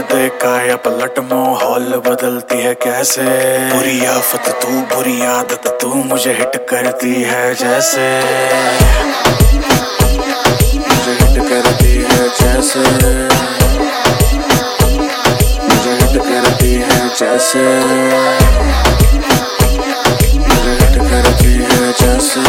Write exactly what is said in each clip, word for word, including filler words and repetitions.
दे काया पलट माहौल बदलती है कैसे। बुरी आफत तू बुरी आदत तू मुझे हिट करती है जैसे, मुझे हिट करती है जैसे, मुझे हिट करती है जैसे, मुझे हिट करती है जैसे।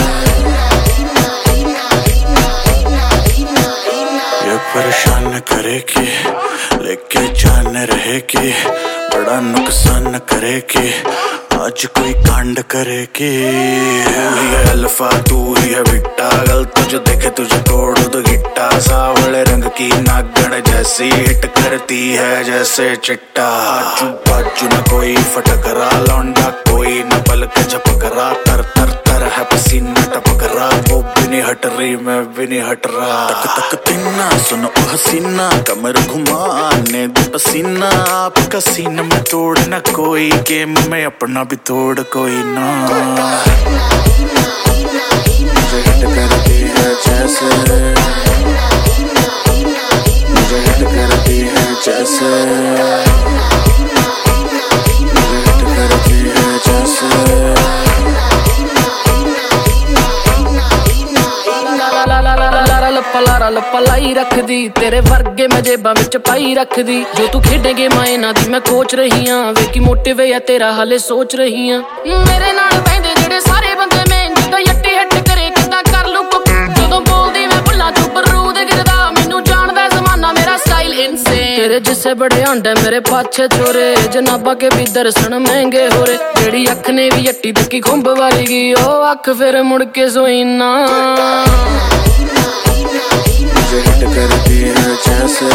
परेशान करेगी लेके जान रहेगी, बड़ा नुकसान करेगी, आज कोई कांड करेगी। तू ही है अल्फा तू ही है बीटा, गलत जो देखे तुझे तोड़ दो गिट्टा। सावले रंग की नागण जैसी हिट करती है जैसे चिट्टा। आजू बाजू न कोई फटकरा, लौंडा कोई न पल के झपकरा। तर तर तर है पसीना टपकरा, वो भी नहीं हट रही मैं भी नहीं हट रहा। तक तक तिन्ना सुनो हसीना, कमर घुमाने दे पसीना। आपका सीना में तोड़ न कोई, गेम में अपना भी तोड़ कोई ना। मुझे हिट करती है जैसे, मुझे हिट करती है जैसे, मुझे हिट करती है जैसे। लारा लप्पा लाई रखदी, तेरे वर्गे मैं जेबां विच पाई रखदी। जो तू खेडे गेमां इन्हां दी मैं कोच रही हां, वेखी मोटिव है तेरा हाले सोच रही हां। मेरे नाल बहिंदे जेड़े सारे बंदे मैं जिद्दां यट्टी हिट करे किदां कर लूं कुक। जदों बोलदी मैं भुल्लां चों बरूद गिरदा, मैनूं जाणदा जमाना मेरा स्टाइल इनसेन। तेरे जिस्से बड़े आंडे मेरे पाछे छोरे, जनाबा के भी दर्शन महंगे हो रे। जेड़ी अख ने भी यट्टी तकी खुंब वारीगी, ओ अख फिर मुड़ के सोई ना। मुझे हिट करती है जैसे,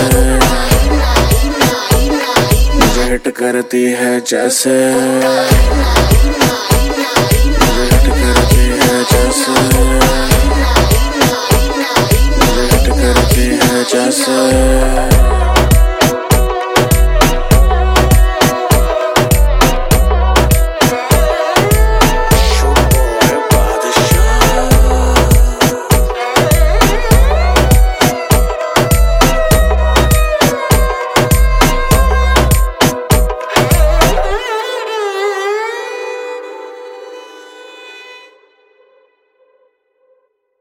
मुझे हिट करती है जैसे, मुझे हिट करती है जैसे, मुझे हिट करती है जैसे।